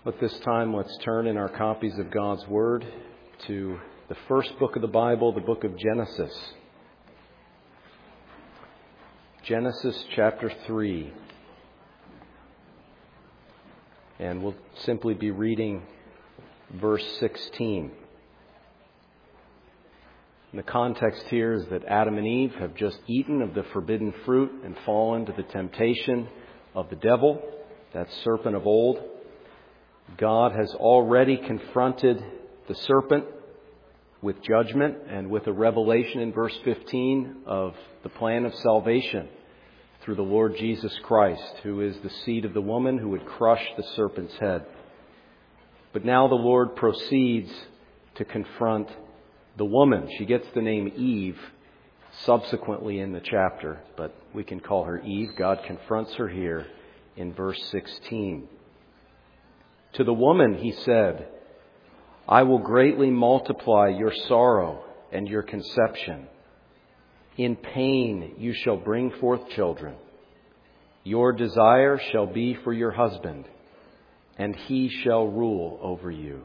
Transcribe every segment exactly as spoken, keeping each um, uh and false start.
At this time, let's turn in our copies of God's Word to the first book of the Bible, the book of Genesis. Genesis chapter three. And we'll simply be reading verse sixteen. And the context here is that Adam and Eve have just eaten of the forbidden fruit and fallen to the temptation of the devil, that serpent of old. God has already confronted the serpent with judgment and with a revelation in verse fifteen of the plan of salvation through the Lord Jesus Christ, who is the seed of the woman who would crush the serpent's head. But now the Lord proceeds to confront the woman. She gets the name Eve subsequently in the chapter, but we can call her Eve. God confronts her here in verse sixteen. To the woman, he said, I will greatly multiply your sorrow and your conception. In pain you shall bring forth children. Your desire shall be for your husband, and he shall rule over you.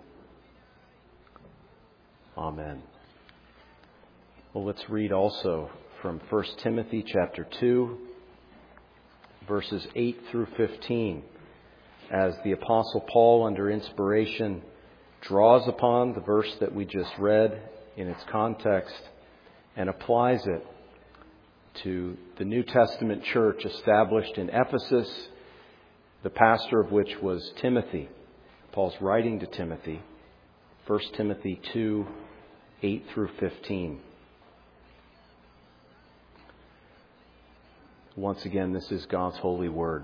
Amen. Well, let's read also from First Timothy chapter two, verses eight through fifteen. As the Apostle Paul, under inspiration, draws upon the verse that we just read in its context and applies it to the New Testament church established in Ephesus, the pastor of which was Timothy. Paul's writing to Timothy, First Timothy two, eight through fifteen. Once again, this is God's holy word.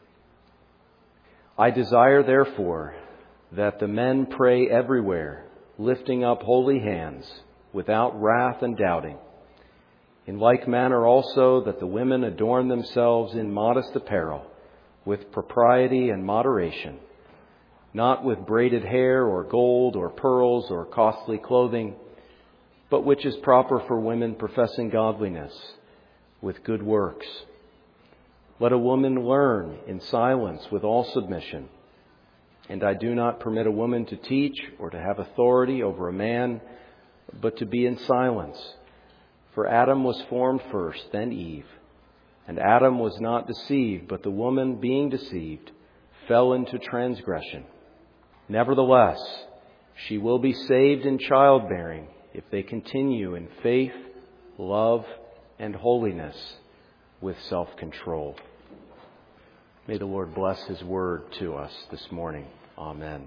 I desire, therefore, that the men pray everywhere, lifting up holy hands, without wrath and doubting. In like manner also that the women adorn themselves in modest apparel, with propriety and moderation, not with braided hair or gold or pearls or costly clothing, but which is proper for women professing godliness, with good works. Let a woman learn in silence with all submission. And I do not permit a woman to teach or to have authority over a man, but to be in silence. For Adam was formed first, then Eve. And Adam was not deceived, but the woman, being deceived, fell into transgression. Nevertheless, she will be saved in childbearing if they continue in faith, love, and holiness with self-control. May the Lord bless His word to us this morning. Amen.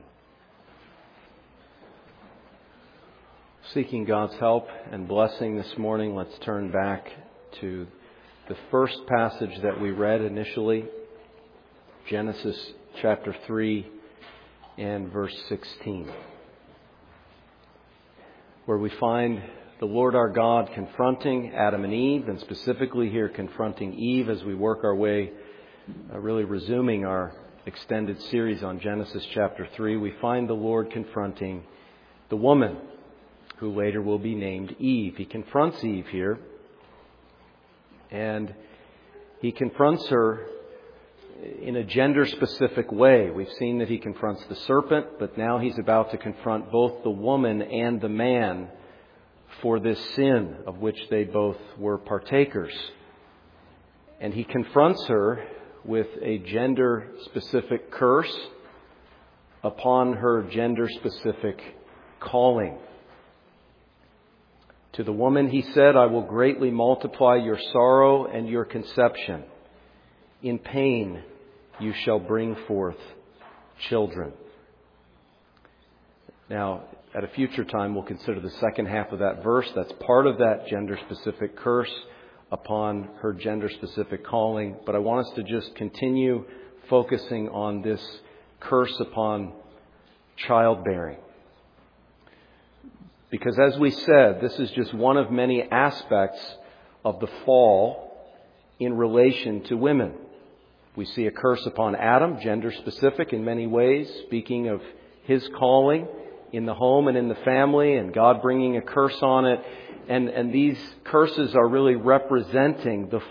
Seeking God's help and blessing this morning, let's turn back to the first passage that we read initially, Genesis chapter three and verse sixteen, where we find the Lord our God confronting Adam and Eve, and specifically here confronting Eve as we work our way, uh, really resuming our extended series on Genesis chapter three. We find the Lord confronting the woman, who later will be named Eve. He confronts Eve here, and he confronts her in a gender-specific way. We've seen that he confronts the serpent, but now he's about to confront both the woman and the man for this sin of which they both were partakers. And he confronts her with a gender-specific curse upon her gender-specific calling. To the woman he said, I will greatly multiply your sorrow and your conception. In pain you shall bring forth children. Now, at a future time, we'll consider the second half of that verse. That's part of that gender-specific curse upon her gender-specific calling. But I want us to just continue focusing on this curse upon childbearing. Because as we said, this is just one of many aspects of the fall in relation to women. We see a curse upon Adam, gender-specific in many ways, speaking of his calling in the home and in the family, and God bringing a curse on it. And, and these curses are really representing the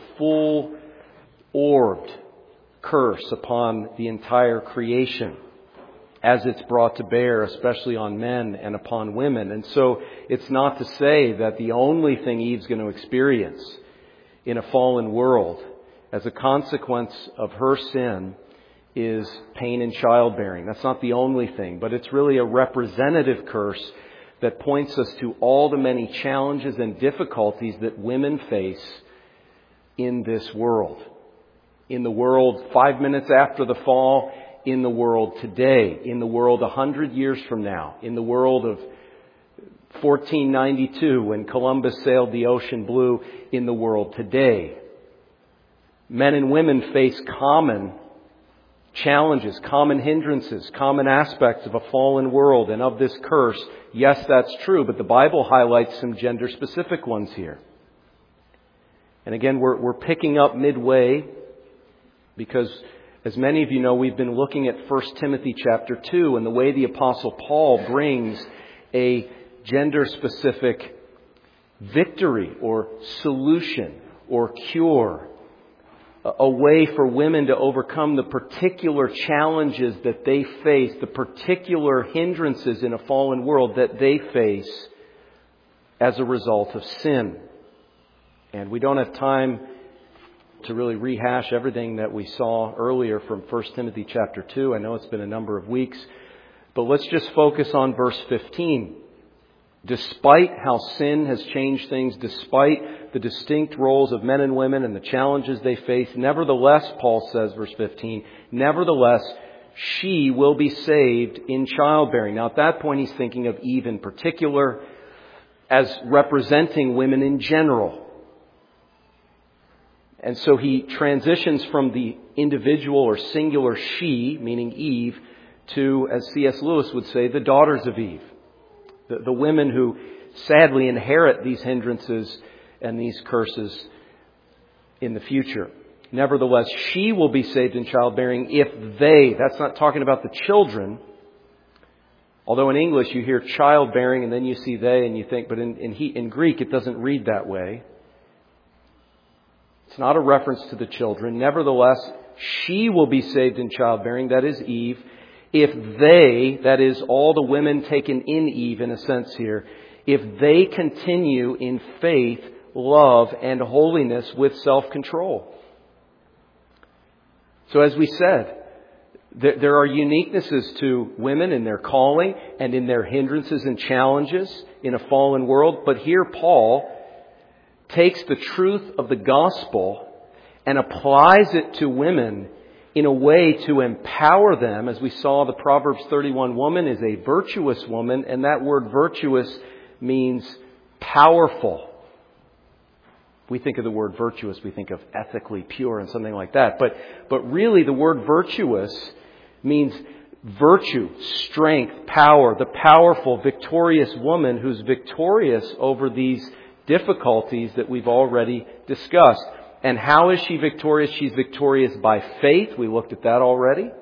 full-orbed curse upon the entire creation. as it's brought to bear, especially on men and upon women. And so it's not to say that the only thing Eve's going to experience in a fallen world as a consequence of her sin is pain in childbearing. That's not the only thing, but it's really a representative curse that points us to all the many challenges and difficulties that women face in this world. In the world five minutes after the fall, in the world today, in the world a hundred years from now, in the world of fourteen ninety-two when Columbus sailed the ocean blue, in the world today. Men and women face common challenges, common hindrances, common aspects of a fallen world and of this curse. Yes, that's true, but the Bible highlights some gender-specific ones here. And again, we're, we're picking up midway because, as many of you know, we've been looking at First Timothy chapter two and the way the Apostle Paul brings a gender-specific victory or solution or cure, a way for women to overcome the particular challenges that they face, the particular hindrances in a fallen world that they face as a result of sin. And we don't have time to really rehash everything that we saw earlier from First Timothy chapter two. I know it's been a number of weeks, but let's just focus on verse fifteen. Despite how sin has changed things, despite the distinct roles of men and women and the challenges they face, nevertheless, Paul says, verse fifteen, nevertheless, she will be saved in childbearing. Now, at that point, he's thinking of Eve in particular as representing women in general. And so he transitions from the individual or singular she, meaning Eve, to, as C S Lewis would say, the daughters of Eve. The, the women who sadly inherit these hindrances and these curses in the future. Nevertheless, she will be saved in childbearing if they, that's not talking about the children. Although in English you hear childbearing and then you see they and you think, but in, in, he, in Greek it doesn't read that way. It's not a reference to the children. Nevertheless, she will be saved in childbearing, that is Eve, if they, that is all the women taken in Eve in a sense here, if they continue in faith, love, and holiness with self-control. So as we said, there are uniquenesses to women in their calling and in their hindrances and challenges in a fallen world. But here Paul takes the truth of the gospel and applies it to women in a way to empower them. As we saw, the Proverbs thirty-one woman is a virtuous woman, and that word virtuous means powerful. We think of the word virtuous, we think of ethically pure and something like that. But, but really the word virtuous means virtue, strength, power, the powerful, victorious woman who's victorious over these difficulties that we've already discussed. And how is she victorious? She's victorious by faith. We looked at that already.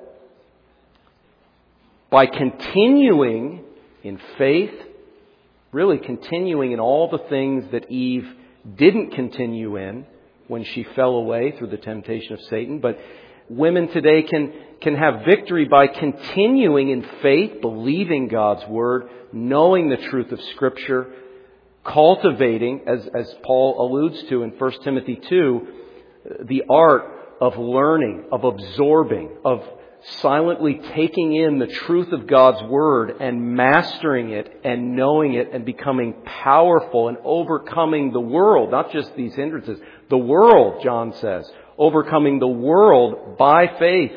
By continuing in faith, really continuing in all the things that Eve didn't continue in when she fell away through the temptation of Satan. But women today can, can have victory by continuing in faith, believing God's Word, knowing the truth of Scripture, cultivating, as, as Paul alludes to in First Timothy two, the art of learning, of absorbing, of silently taking in the truth of God's Word and mastering it and knowing it and becoming powerful and overcoming the world, not just these hindrances, the world, John says, overcoming the world by faith.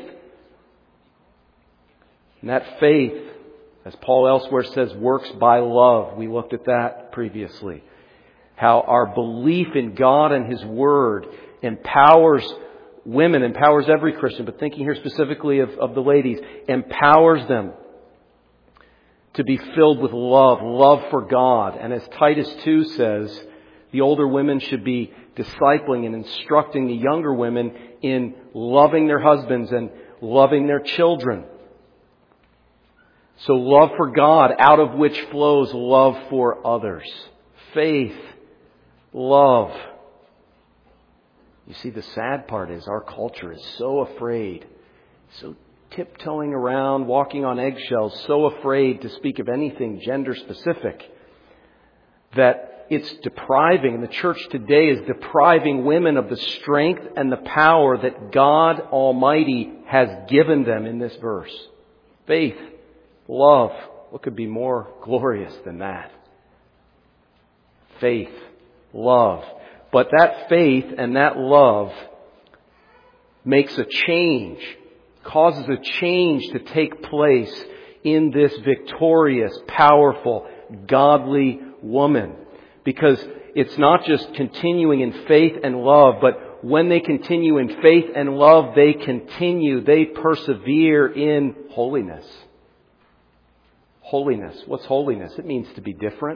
And that faith, as Paul elsewhere says, works by love. We looked at that previously. How our belief in God and His Word empowers women, empowers every Christian, but thinking here specifically of, of the ladies, empowers them to be filled with love, love for God. And as Titus two says, the older women should be discipling and instructing the younger women in loving their husbands and loving their children. So love for God, out of which flows love for others. Faith, love. You see, the sad part is our culture is so afraid, so tiptoeing around, walking on eggshells, so afraid to speak of anything gender specific that it's depriving, and the church today is depriving women of the strength and the power that God Almighty has given them in this verse. Faith, love, what could be more glorious than that? Faith, love. But that faith and that love makes a change, causes a change to take place in this victorious, powerful, godly woman. Because it's not just continuing in faith and love, but when they continue in faith and love, they continue, they persevere in holiness. Holiness. What's holiness? It means to be different.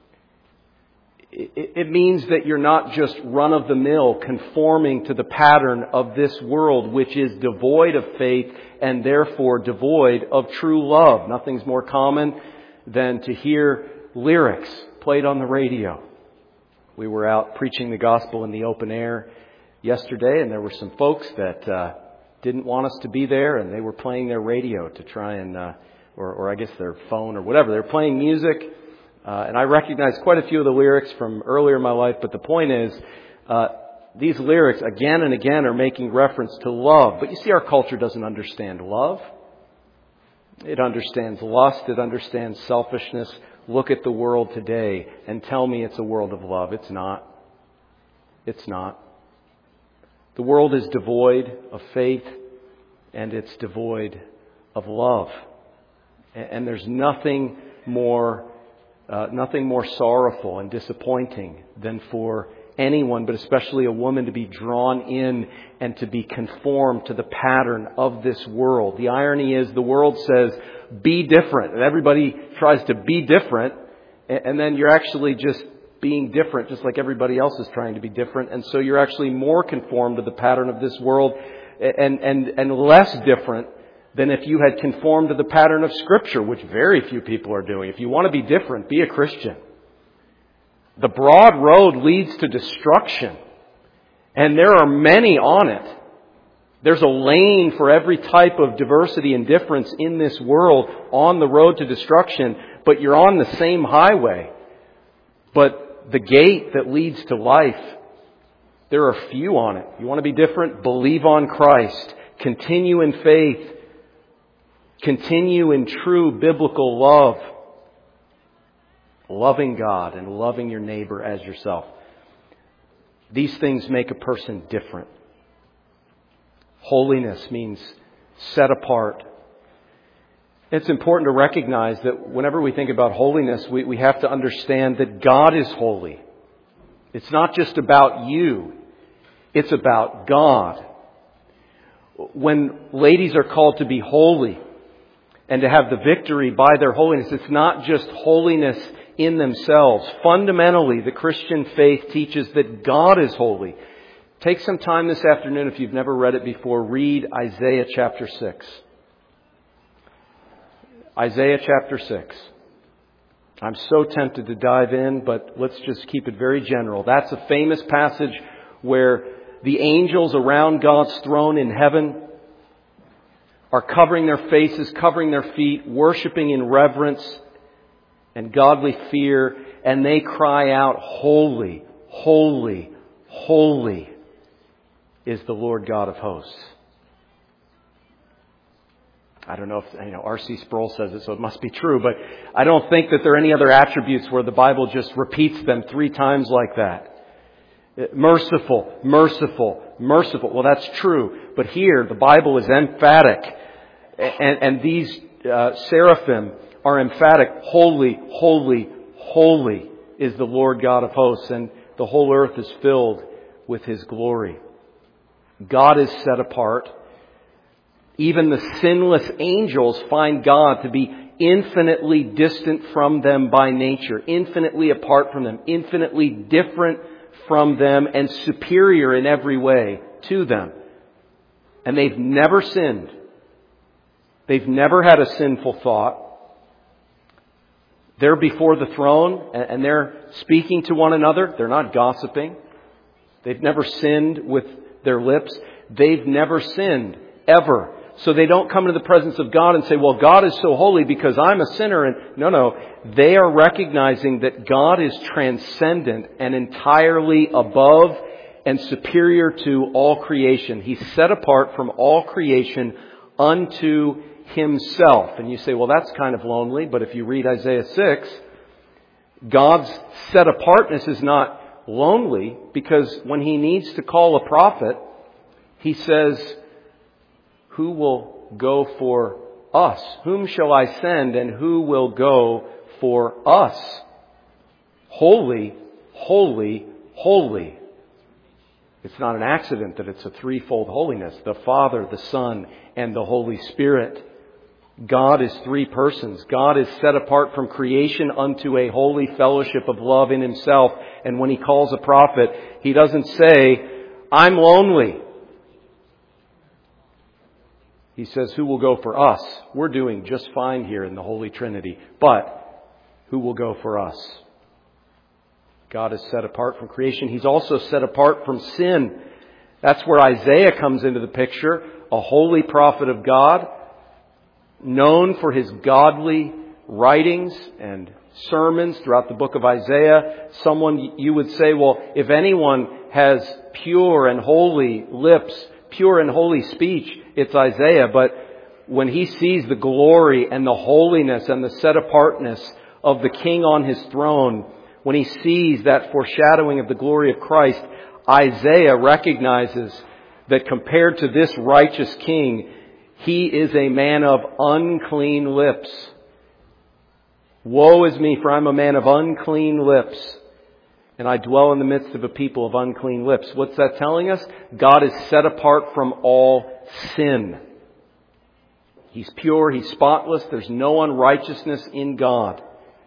It means that you're not just run-of-the-mill conforming to the pattern of this world, which is devoid of faith and therefore devoid of true love. Nothing's more common than to hear lyrics played on the radio. We were out preaching the gospel in the open air yesterday, and there were some folks that uh, didn't want us to be there, and they were playing their radio to try and, uh, or, or I guess their phone or whatever. They were playing music. Uh, and I recognize quite a few of the lyrics from earlier in my life, but the point is, uh, these lyrics again and again are making reference to love. But you see, our culture doesn't understand love. It understands lust. It understands selfishness. Look at the world today and tell me it's a world of love. It's not. It's not. The world is devoid of faith and it's devoid of love. And there's nothing more Uh, nothing more sorrowful and disappointing than for anyone, but especially a woman, to be drawn in and to be conformed to the pattern of this world. The irony is the world says, be different. And everybody tries to be different. And then you're actually just being different, just like everybody else is trying to be different. And so you're actually more conformed to the pattern of this world and, and, and less different than if you had conformed to the pattern of Scripture, which very few people are doing. If you want to be different, be a Christian. The broad road leads to destruction, and there are many on it. There's a lane for every type of diversity and difference in this world on the road to destruction, but you're on the same highway. But the gate that leads to life, there are few on it. You want to be different? Believe on Christ. Continue in faith. Continue in true biblical love. Loving God and loving your neighbor as yourself. These things make a person different. Holiness means set apart. It's important to recognize that whenever we think about holiness, we, we have to understand that God is holy. It's not just about you. It's about God. When ladies are called to be holy and to have the victory by their holiness, it's not just holiness in themselves. Fundamentally, the Christian faith teaches that God is holy. Take some time this afternoon, if you've never read it before, read Isaiah chapter six. Isaiah chapter six. I'm so tempted to dive in, but let's just keep it very general. That's a famous passage where the angels around God's throne in heaven are covering their faces, covering their feet, worshiping in reverence and godly fear, and they cry out, "Holy, holy, holy is the Lord God of hosts." I don't know if, you know, R C Sproul says it, so it must be true, but I don't think that there are any other attributes where the Bible just repeats them three times like that. Merciful, merciful, merciful. Well, that's true. But here, the Bible is emphatic. And, and these uh, seraphim are emphatic. Holy, holy, holy is the Lord God of hosts. And the whole earth is filled with His glory. God is set apart. Even the sinless angels find God to be infinitely distant from them by nature, infinitely apart from them, infinitely different from them, and superior in every way to them. And they've never sinned. They've never had a sinful thought. They're before the throne and they're speaking to one another. They're not gossiping. They've never sinned with their lips. They've never sinned ever. So they don't come to the presence of God and say, well, God is so holy because I'm a sinner. And no, no. They are recognizing that God is transcendent and entirely above and superior to all creation. He's set apart from all creation unto Himself. And you say, well, that's kind of lonely. But if you read Isaiah six, God's set apartness is not lonely, because when He needs to call a prophet, He says, who will go for us? Whom shall I send, and who will go for us? Holy, holy, holy. It's not an accident that it's a threefold holiness. The Father, the Son, and the Holy Spirit. God is three persons. God is set apart from creation unto a holy fellowship of love in Himself. And when He calls a prophet, He doesn't say, I'm lonely. He says, who will go for us? We're doing just fine here in the Holy Trinity. But who will go for us? God is set apart from creation. He's also set apart from sin. That's where Isaiah comes into the picture. A holy prophet of God, known for his godly writings and sermons throughout the book of Isaiah. Someone you would say, well, if anyone has pure and holy lips, pure and holy speech, it's Isaiah. But when he sees the glory and the holiness and the set apartness of the King on His throne, when he sees that foreshadowing of the glory of Christ, Isaiah recognizes that compared to this righteous King, He is a man of unclean lips. Woe is me, for I'm a man of unclean lips, and I dwell in the midst of a people of unclean lips. What's that telling us? God is set apart from all sin. He's pure, He's spotless, there's no unrighteousness in God.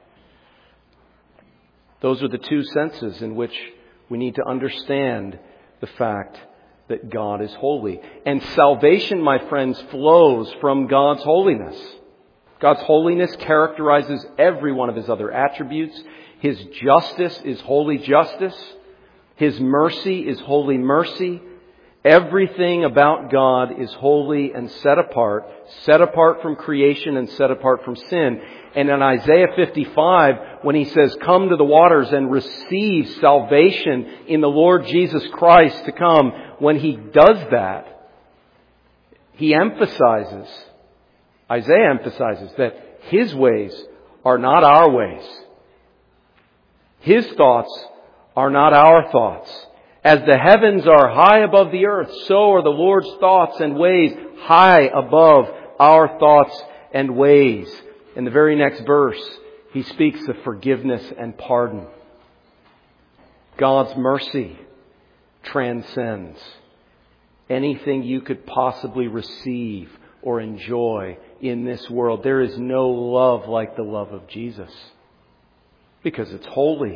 Those are the two senses in which we need to understand the fact that God is holy. And salvation, my friends, flows from God's holiness. God's holiness characterizes every one of His other attributes. His justice is holy justice. His mercy is holy mercy. Everything about God is holy and set apart, set apart from creation and set apart from sin. And in Isaiah fifty-five, when He says, come to the waters and receive salvation in the Lord Jesus Christ to come, when He does that, He emphasizes, Isaiah emphasizes that His ways are not our ways. His thoughts are not our thoughts. As the heavens are high above the earth, so are the Lord's thoughts and ways high above our thoughts and ways. In the very next verse, He speaks of forgiveness and pardon. God's mercy transcends anything you could possibly receive or enjoy in this world. There is no love like the love of Jesus, because it's holy.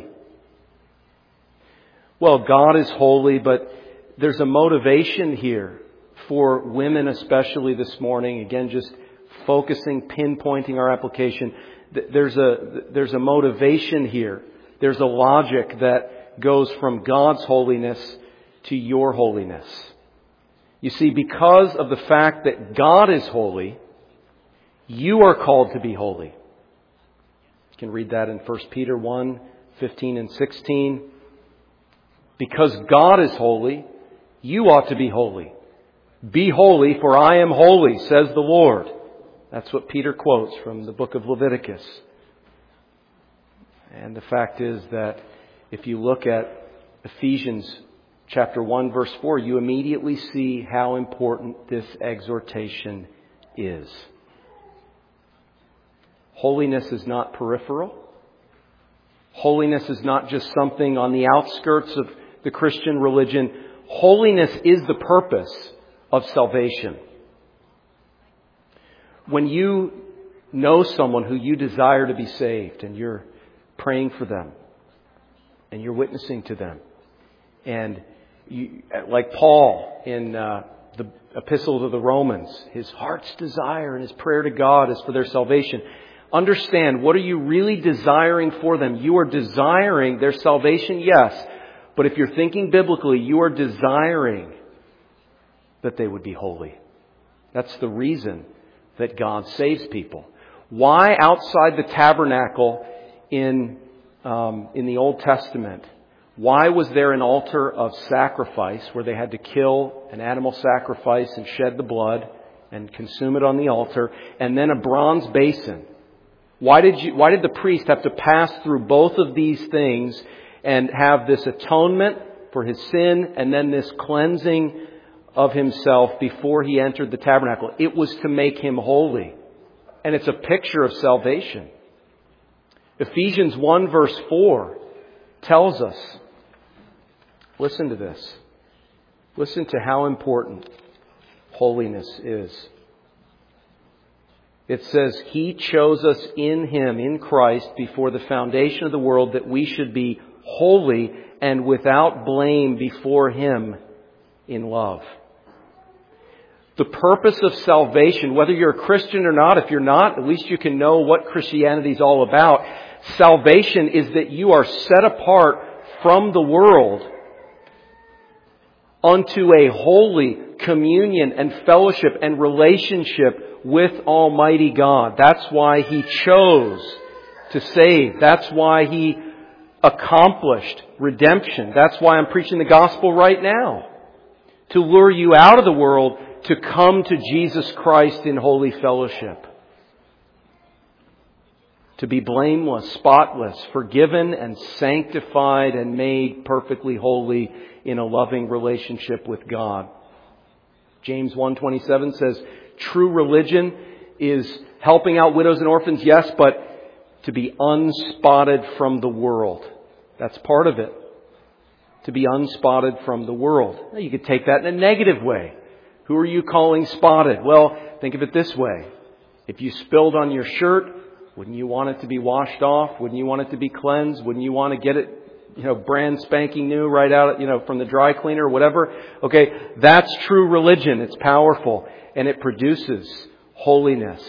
Well, God is holy, but there's a motivation here for women especially this morning. Again, just focusing, pinpointing our application. There's a, there's a motivation here. There's a logic that goes from God's holiness to your holiness. You see, because of the fact that God is holy, you are called to be holy. You can read that in First Peter one, fifteen and sixteen. Because God is holy, you ought to be holy. Be holy, for I am holy, says the Lord. That's what Peter quotes from the book of Leviticus. And the fact is that if you look at Ephesians chapter one, verse four, you immediately see how important this exhortation is. Holiness is not peripheral. Holiness is not just something on the outskirts of the Christian religion. Holiness is the purpose of salvation. When you know someone who you desire to be saved and you're praying for them and you're witnessing to them, and you, like Paul in uh, the Epistle to the Romans, his heart's desire and his prayer to God is for their salvation. Understand, what are you really desiring for them? You are desiring their salvation, yes. But if you're thinking biblically, you are desiring that they would be holy. That's the reason that God saves people. Why outside the tabernacle in um, in the Old Testament, why was there an altar of sacrifice where they had to kill an animal sacrifice and shed the blood and consume it on the altar, and then a bronze basin? Why did you, why did the priest have to pass through both of these things and have this atonement for his sin and then this cleansing of himself before he entered the tabernacle? It was to make him holy. And it's a picture of salvation. Ephesians one verse four tells us, listen to this. Listen to how important holiness is. It says, He chose us in Him, in Christ, before the foundation of the world, that we should be holy and without blame before Him in love. The purpose of salvation, whether you're a Christian or not, if you're not, at least you can know what Christianity is all about. Salvation is that you are set apart from the world unto a holy communion and fellowship and relationship with Almighty God. That's why He chose to save. That's why He accomplished redemption. That's why I'm preaching the gospel right now. To lure you out of the world, to come to Jesus Christ in holy fellowship. To be blameless, spotless, forgiven and sanctified and made perfectly holy in a loving relationship with God. James one twenty-seven says, true religion is helping out widows and orphans, yes, but to be unspotted from the world. That's part of it. To be unspotted from the world. Now, you could take that in a negative way. Who are you calling spotted? Well, think of it this way. If you spilled on your shirt, wouldn't you want it to be washed off? Wouldn't you want it to be cleansed? Wouldn't you want to get it, you know, brand spanking new right out, you know, from the dry cleaner or whatever? Okay, that's true religion. It's powerful and it produces holiness.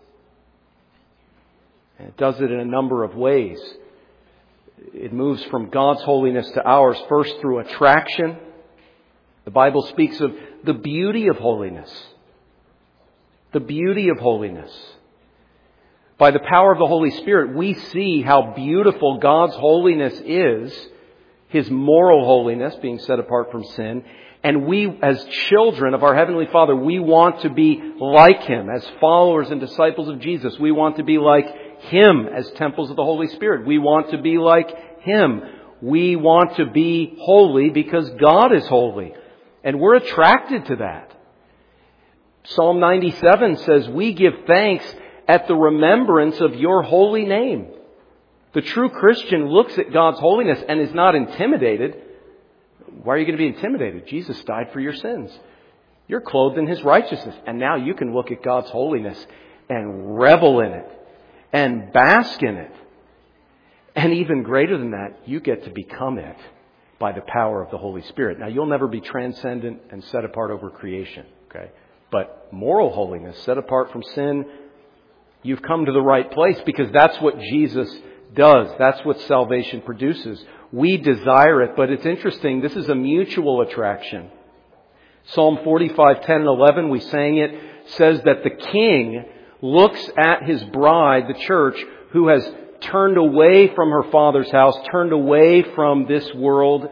And it does it in a number of ways. It moves from God's holiness to ours, first through attraction. The Bible speaks of the beauty of holiness. The beauty of holiness. By the power of the Holy Spirit, we see how beautiful God's holiness is, His moral holiness, being set apart from sin. And we, as children of our Heavenly Father, we want to be like Him. As followers and disciples of Jesus, we want to be like Him as temples of the Holy Spirit. We want to be like Him. We want to be holy because God is holy. And we're attracted to that. Psalm ninety-seven says, we give thanks at the remembrance of your holy name. The true Christian looks at God's holiness and is not intimidated. Why are you going to be intimidated? Jesus died for your sins. You're clothed in His righteousness. And now you can look at God's holiness and revel in it and bask in it. And even greater than that, you get to become it by the power of the Holy Spirit. Now, you'll never be transcendent and set apart over creation, okay? But moral holiness, set apart from sin, you've come to the right place because that's what Jesus does. That's what salvation produces. We desire it, but it's interesting. This is a mutual attraction. Psalm forty-five, ten and eleven, we sang it, says that the King looks at His bride, the church, who has turned away from her Father's house, turned away from this world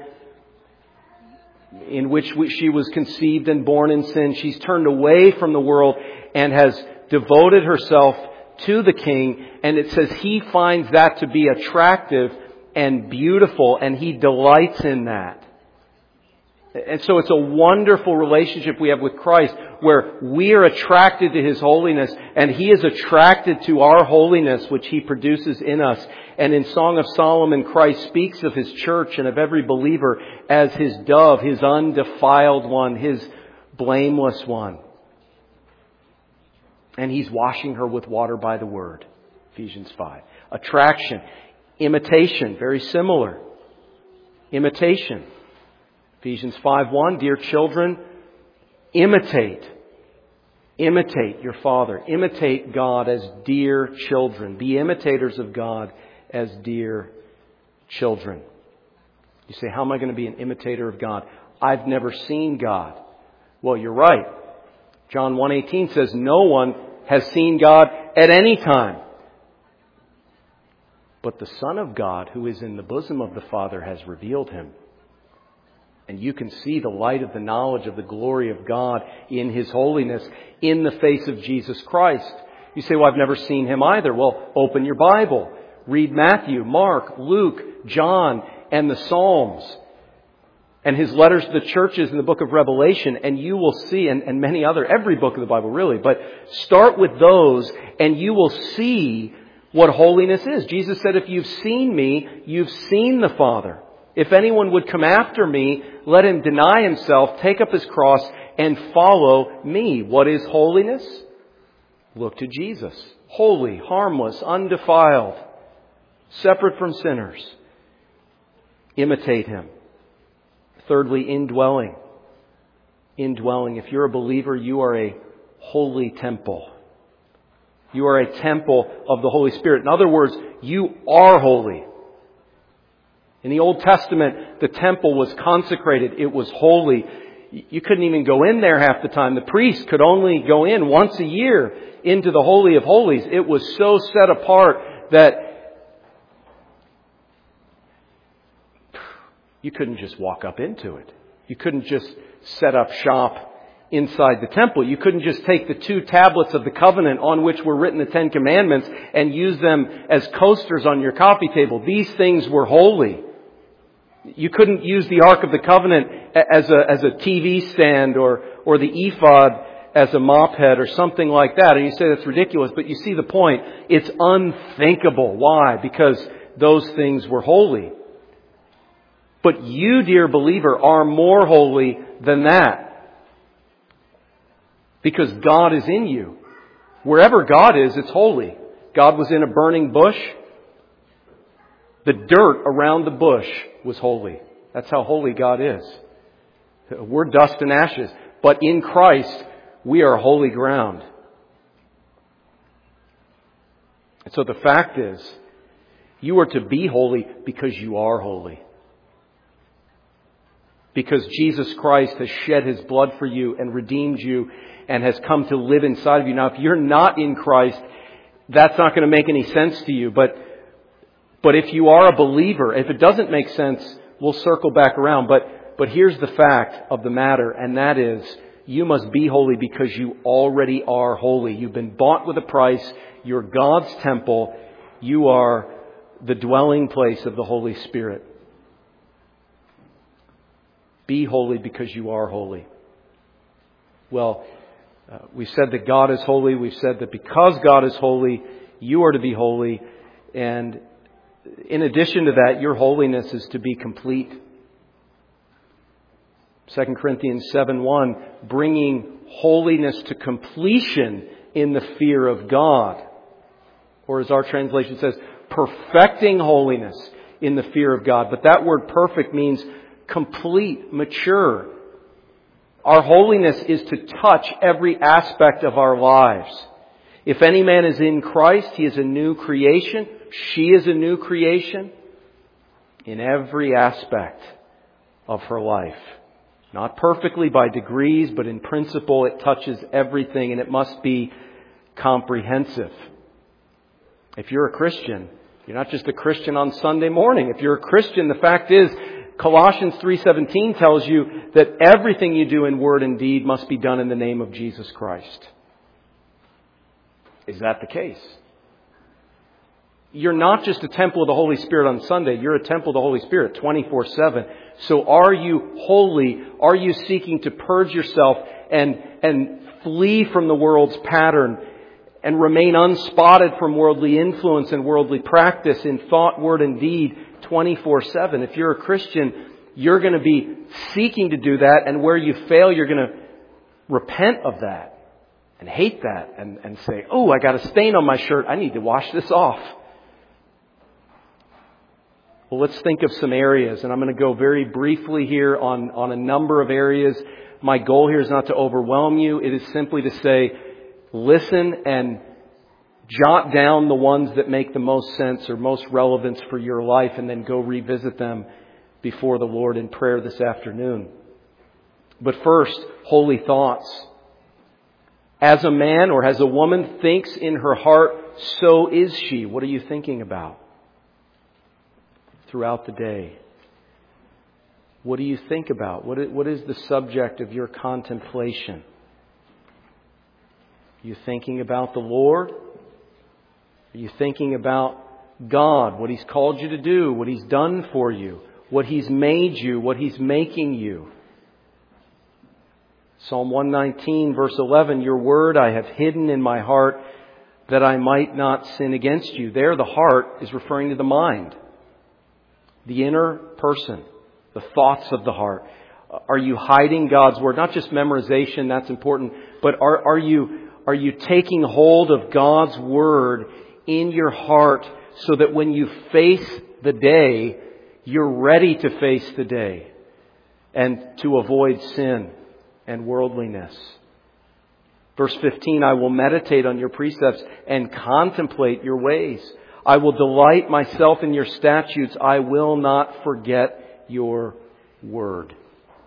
in which she was conceived and born in sin. She's turned away from the world and has devoted herself to the King. And it says He finds that to be attractive and beautiful, and He delights in that. And so it's a wonderful relationship we have with Christ where we are attracted to His holiness and He is attracted to our holiness which He produces in us. And in Song of Solomon, Christ speaks of His church and of every believer as His dove, His undefiled one, His blameless one. And He's washing her with water by the Word. Ephesians five. Attraction. Imitation. Very similar. Imitation. Ephesians five one, dear children, imitate. Imitate your Father. Imitate God as dear children. Be imitators of God as dear children. You say, how am I going to be an imitator of God? I've never seen God. Well, you're right. John one eighteen says, no one has seen God at any time. But the Son of God, who is in the bosom of the Father, has revealed Him. And you can see the light of the knowledge of the glory of God in His holiness in the face of Jesus Christ. You say, well, I've never seen Him either. Well, open your Bible. Read Matthew, Mark, Luke, John, and the Psalms. And His letters to the churches in the book of Revelation. And you will see, and, and many other, every book of the Bible really. But start with those and you will see what holiness is. Jesus said, if you've seen me, you've seen the Father. If anyone would come after me, let him deny himself, take up his cross, and follow me. What is holiness? Look to Jesus. Holy, harmless, undefiled, separate from sinners. Imitate Him. Thirdly, indwelling. Indwelling. If you're a believer, you are a holy temple. You are a temple of the Holy Spirit. In other words, you are holy. In the Old Testament, the temple was consecrated. It was holy. You couldn't even go in there half the time. The priest could only go in once a year into the Holy of Holies. It was so set apart that you couldn't just walk up into it. You couldn't just set up shop inside the temple. You couldn't just take the two tablets of the covenant on which were written the Ten Commandments and use them as coasters on your coffee table. These things were holy. You couldn't use the Ark of the Covenant as a, as a T V stand or, or the ephod as a mop head or something like that. And you say that's ridiculous, but you see the point. It's unthinkable. Why? Because those things were holy. But you, dear believer, are more holy than that. Because God is in you. Wherever God is, it's holy. God was in a burning bush. The dirt around the bush was holy. That's how holy God is. We're dust and ashes. But in Christ, we are holy ground. And so the fact is, you are to be holy because you are holy. Because Jesus Christ has shed His blood for you and redeemed you and has come to live inside of you. Now, if you're not in Christ, that's not going to make any sense to you. But But if you are a believer, if it doesn't make sense, we'll circle back around. But, but here's the fact of the matter, and that is, you must be holy because you already are holy. You've been bought with a price. You're God's temple. You are the dwelling place of the Holy Spirit. Be holy because you are holy. Well, uh, we've said that God is holy. We've said that because God is holy, you are to be holy. And in addition to that, your holiness is to be complete. Second Corinthians seven one, bringing holiness to completion in the fear of God. Or as our translation says, perfecting holiness in the fear of God. But that word perfect means complete, mature. Our holiness is to touch every aspect of our lives. If any man is in Christ, he is a new creation. She is a new creation in every aspect of her life. Not perfectly by degrees, but in principle it touches everything, and it must be comprehensive. If you're a Christian, you're not just a Christian on Sunday morning. If you're a Christian, the fact is, Colossians three seventeen tells you that everything you do in word and deed must be done in the name of Jesus Christ. Is that the case? You're not just a temple of the Holy Spirit on Sunday. You're a temple of the Holy Spirit twenty-four seven. So are you holy? Are you seeking to purge yourself and, and flee from the world's pattern and remain unspotted from worldly influence and worldly practice in thought, word, and deed twenty-four seven? If you're a Christian, you're going to be seeking to do that. And where you fail, you're going to repent of that and hate that and, and say, oh, I got a stain on my shirt. I need to wash this off. Well, let's think of some areas, and I'm going to go very briefly here on, on a number of areas. My goal here is not to overwhelm you. It is simply to say, listen and jot down the ones that make the most sense or most relevance for your life, and then go revisit them before the Lord in prayer this afternoon. But first, holy thoughts. As a man or as a woman thinks in her heart, so is she. What are you thinking about throughout the day? What do you think about? What is, what is the subject of your contemplation? Are you thinking about the Lord? Are you thinking about God, what He's called you to do, what He's done for you, what He's made you, what He's making you? Psalm one nineteen, verse eleven, your word I have hidden in my heart that I might not sin against you. There the heart is referring to the mind, the inner person, the thoughts of the heart. Are you hiding God's word? Not just memorization, that's important, but are, are you, are you taking hold of God's word in your heart so that when you face the day, you're ready to face the day and to avoid sin and worldliness? Verse fifteen, I will meditate on your precepts and contemplate your ways. I will delight myself in your statutes. I will not forget your word.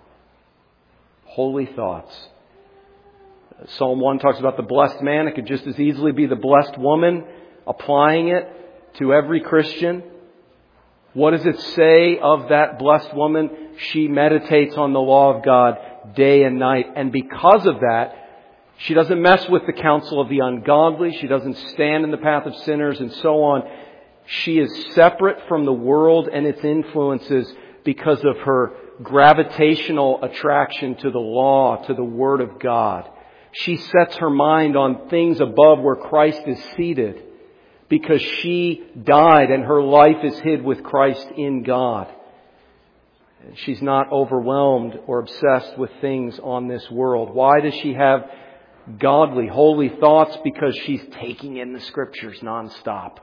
Holy thoughts. Psalm one talks about the blessed man. It could just as easily be the blessed woman applying it to every Christian. What does it say of that blessed woman? She meditates on the law of God day and night. And because of that, she doesn't mess with the counsel of the ungodly. She doesn't stand in the path of sinners and so on. She is separate from the world and its influences because of her gravitational attraction to the law, to the Word of God. She sets her mind on things above where Christ is seated because she died and her life is hid with Christ in God. She's not overwhelmed or obsessed with things on this world. Why does she have godly, holy thoughts? Because she's taking in the Scriptures nonstop.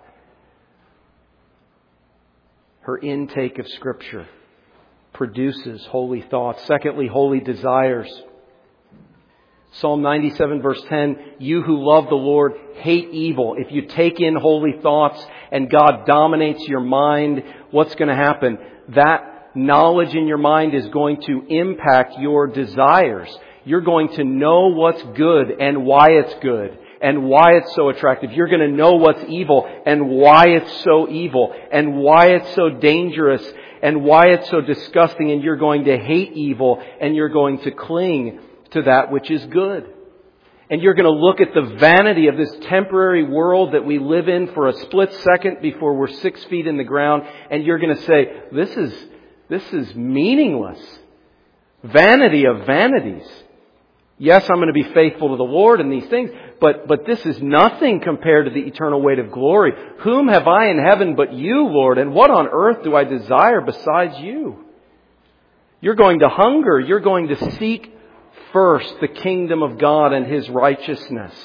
Her intake of Scripture produces holy thoughts. Secondly, holy desires. Psalm ninety-seven verse ten, you who love the Lord hate evil. If you take in holy thoughts and God dominates your mind, what's going to happen? That knowledge in your mind is going to impact your desires. You're going to know what's good and why it's good and why it's so attractive. You're going to know what's evil and why it's so evil and why it's so dangerous and why it's so disgusting, and you're going to hate evil and you're going to cling to that which is good. And you're going to look at the vanity of this temporary world that we live in for a split second before we're six feet in the ground, and you're going to say, this is, this is meaningless. Vanity of vanities. Yes, I'm going to be faithful to the Lord in these things, but, but this is nothing compared to the eternal weight of glory. Whom have I in heaven but you, Lord? And what on earth do I desire besides you? You're going to hunger. You're going to seek first the kingdom of God and His righteousness.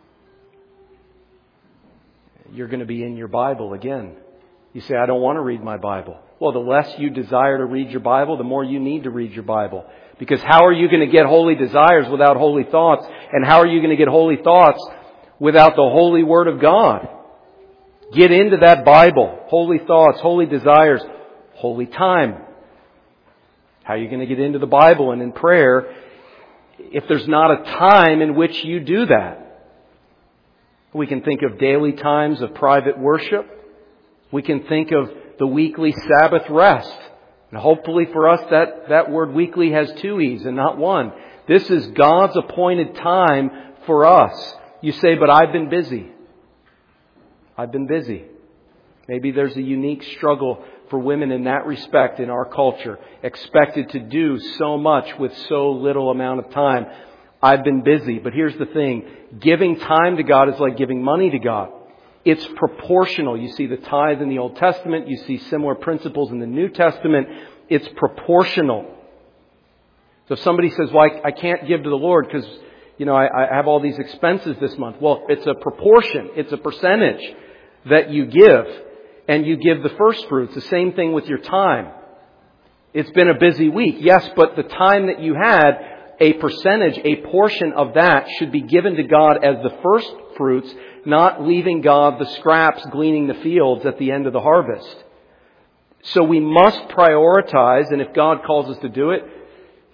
You're going to be in your Bible again. You say, I don't want to read my Bible. Well, the less you desire to read your Bible, the more you need to read your Bible. Because how are you going to get holy desires without holy thoughts? And how are you going to get holy thoughts without the holy Word of God? Get into that Bible. Holy thoughts, holy desires, holy time. How are you going to get into the Bible and in prayer if there's not a time in which you do that? We can think of daily times of private worship. We can think of the weekly Sabbath rest. And hopefully for us that, that word weekly has two E's and not one. This is God's appointed time for us. You say, but I've been busy. I've been busy. Maybe there's a unique struggle for women in that respect in our culture, expected to do so much with so little amount of time. I've been busy. But here's the thing. Giving time to God is like giving money to God. It's proportional. You see the tithe in the Old Testament. You see similar principles in the New Testament. It's proportional. So if somebody says, well, I, I can't give to the Lord because, you know, I, I have all these expenses this month. Well, it's a proportion. It's a percentage that you give. And you give the first fruits. The same thing with your time. It's been a busy week. Yes, but the time that you had, a percentage, a portion of that should be given to God as the first fruits, not leaving God the scraps gleaning the fields at the end of the harvest. So we must prioritize, and if God calls us to do it,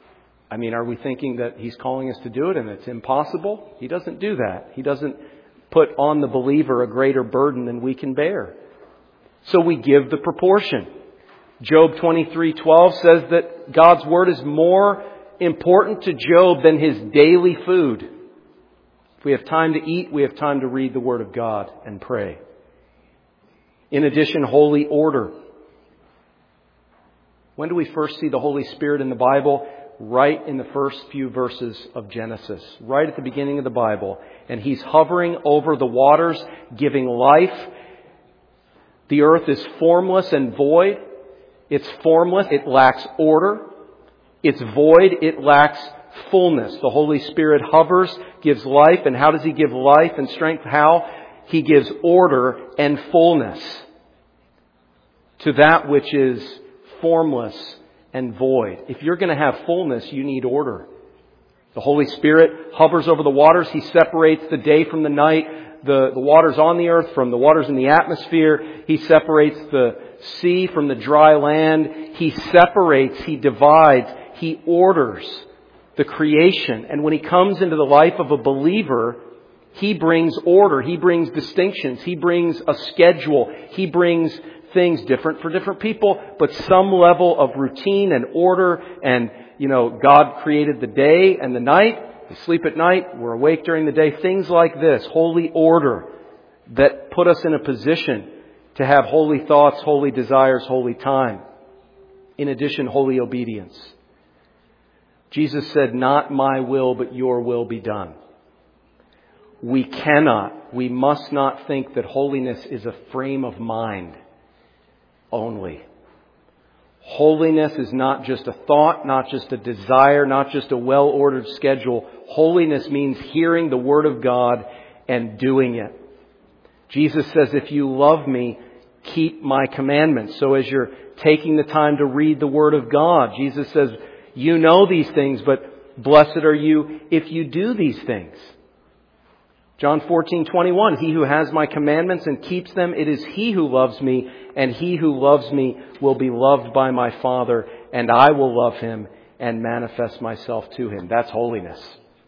I mean, are we thinking that He's calling us to do it and it's impossible? He doesn't do that. He doesn't put on the believer a greater burden than we can bear. So we give the proportion. Job twenty-three twelve says that God's Word is more important to Job than his daily food. If we have time to eat, we have time to read the Word of God and pray. In addition, holy order. When do we first see the Holy Spirit in the Bible? Right in the first few verses of Genesis. Right at the beginning of the Bible. And He's hovering over the waters, giving life. The earth is formless and void. It's formless. It lacks order. It's void. It lacks fullness. The Holy Spirit hovers, gives life. And how does He give life and strength? How? He gives order and fullness to that which is formless and void. If you're going to have fullness, you need order. The Holy Spirit hovers over the waters. He separates the day from the night, the, the waters on the earth from the waters in the atmosphere. He separates the sea from the dry land. He separates, He divides, He orders the creation. And when He comes into the life of a believer, He brings order. He brings distinctions. He brings a schedule. He brings things different for different people, but some level of routine and order. And, you know, God created the day and the night. We sleep at night. We're awake during the day. Things like this. Holy order that put us in a position to have holy thoughts, holy desires, holy time. In addition, holy obedience. Jesus said, "Not my will, but your will be done." We cannot, we must not think that holiness is a frame of mind only. Holiness is not just a thought, not just a desire, not just a well-ordered schedule. Holiness means hearing the Word of God and doing it. Jesus says, if you love me, keep my commandments. So as you're taking the time to read the Word of God, Jesus says, you know these things, but blessed are you if you do these things. John fourteen twenty-one, he who has my commandments and keeps them, it is he who loves me, and he who loves me will be loved by my Father, and I will love him and manifest myself to him. That's holiness.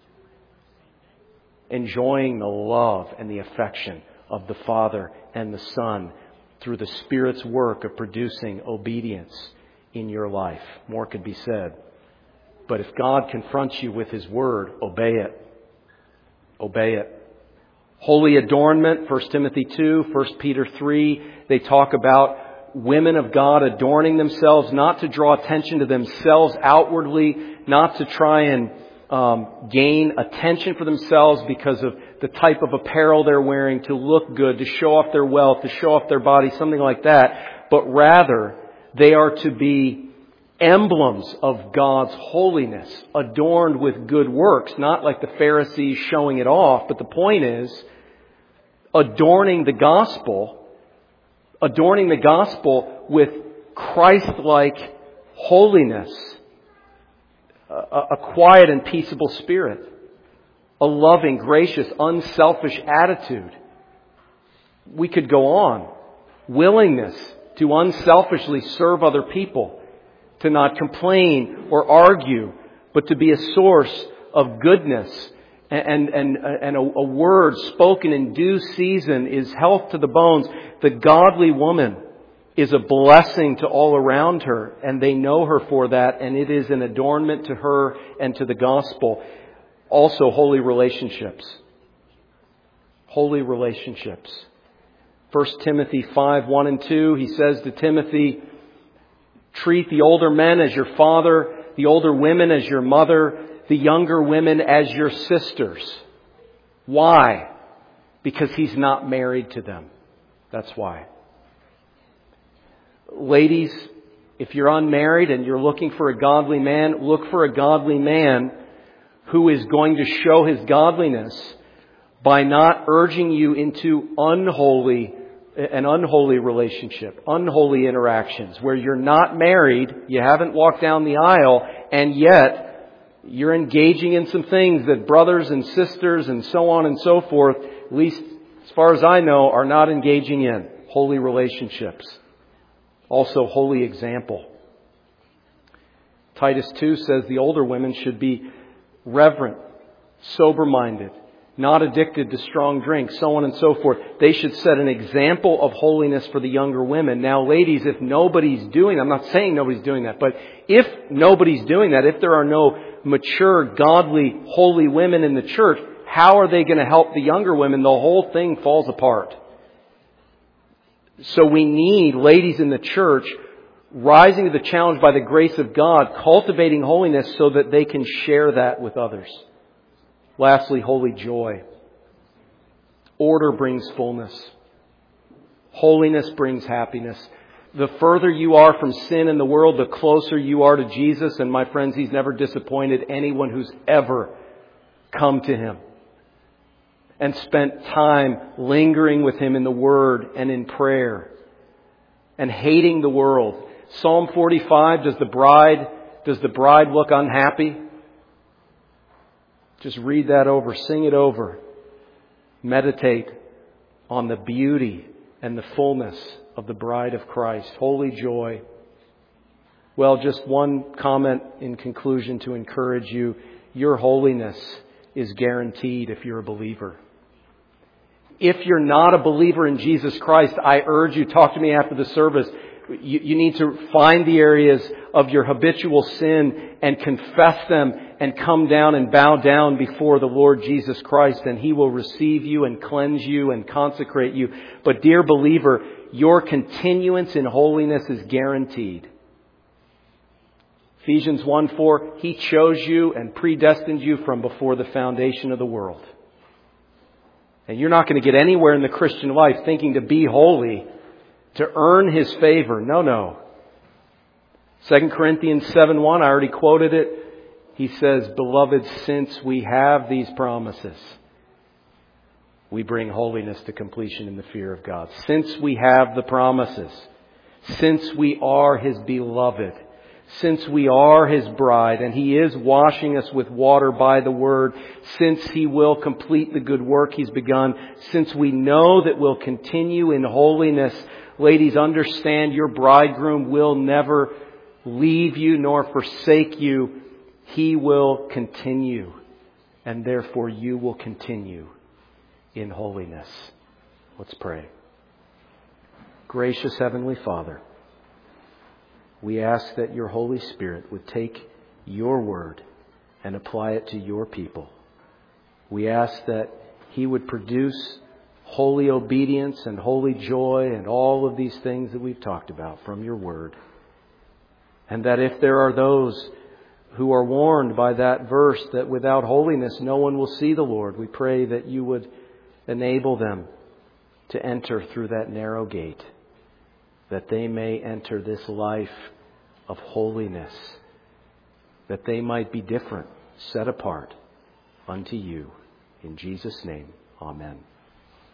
Enjoying the love and the affection of the Father and the Son through the Spirit's work of producing obedience in your life. More could be said. But if God confronts you with His Word, obey it. Obey it. Holy adornment, First Timothy two, First Peter three, they talk about women of God adorning themselves, not to draw attention to themselves outwardly, not to try and um, gain attention for themselves because of the type of apparel they're wearing, to look good, to show off their wealth, to show off their body, something like that. But rather, they are to be emblems of God's holiness, adorned with good works, not like the Pharisees showing it off. But the point is, adorning the gospel, adorning the gospel with Christ-like holiness, a, a quiet and peaceable spirit, a loving, gracious, unselfish attitude. We could go on. Willingness to unselfishly serve other people, to not complain or argue, but to be a source of goodness. And, and, and a, a word spoken in due season is health to the bones. The godly woman is a blessing to all around her, and they know her for that, and it is an adornment to her and to the gospel. Also, holy relationships. Holy relationships. First Timothy five, one and two, he says to Timothy, treat the older men as your father, the older women as your mother, the younger women as your sisters. Why? Because he's not married to them. That's why. Ladies, if you're unmarried and you're looking for a godly man, look for a godly man who is going to show his godliness by not urging you into unholy an unholy relationship, unholy interactions, where you're not married, you haven't walked down the aisle, and yet you're engaging in some things that brothers and sisters and so on and so forth, at least as far as I know, are not engaging in. Holy relationships. Also, holy example. Titus two says the older women should be reverent, sober-minded, not addicted to strong drink, so on and so forth. They should set an example of holiness for the younger women. Now, ladies, if nobody's doing that, I'm not saying nobody's doing that, but if nobody's doing that, if there are no mature, godly, holy women in the church, how are they going to help the younger women? The whole thing falls apart. So we need ladies in the church rising to the challenge by the grace of God, cultivating holiness so that they can share that with others. Lastly, holy joy. Order brings fullness. Holiness brings happiness. The further you are from sin in the world, the closer you are to Jesus. And my friends, He's never disappointed anyone who's ever come to Him and spent time lingering with Him in the Word and in prayer and hating the world. Psalm forty-five, does the bride, does the bride look unhappy? Just read that over, sing it over. Meditate on the beauty and the fullness of the bride of Christ. Holy joy. Well, just one comment in conclusion to encourage you. Your holiness is guaranteed if you're a believer. If you're not a believer in Jesus Christ, I urge you, talk to me after the service. You, you need to find the areas of your habitual sin and confess them and come down and bow down before the Lord Jesus Christ, and He will receive you and cleanse you and consecrate you. But dear believer, your continuance in holiness is guaranteed. Ephesians one four, He chose you and predestined you from before the foundation of the world. And you're not going to get anywhere in the Christian life thinking to be holy, to earn His favor. No, no. Second Corinthians seven one, I already quoted it. He says, beloved, since we have these promises, we bring holiness to completion in the fear of God. Since we have the promises, since we are His beloved, since we are His bride, and He is washing us with water by the Word, since He will complete the good work He's begun, since we know that we'll continue in holiness, ladies, understand your bridegroom will never leave you nor forsake you. He will continue, and therefore you will continue in holiness. Let's pray. Gracious Heavenly Father, we ask that your Holy Spirit would take your word and apply it to your people. We ask that He would produce holy obedience and holy joy and all of these things that we've talked about from your word. And that if there are those who are warned by that verse that without holiness no one will see the Lord, we pray that you would enable them to enter through that narrow gate, that they may enter this life of holiness, that they might be different, set apart unto you. In Jesus' name, amen.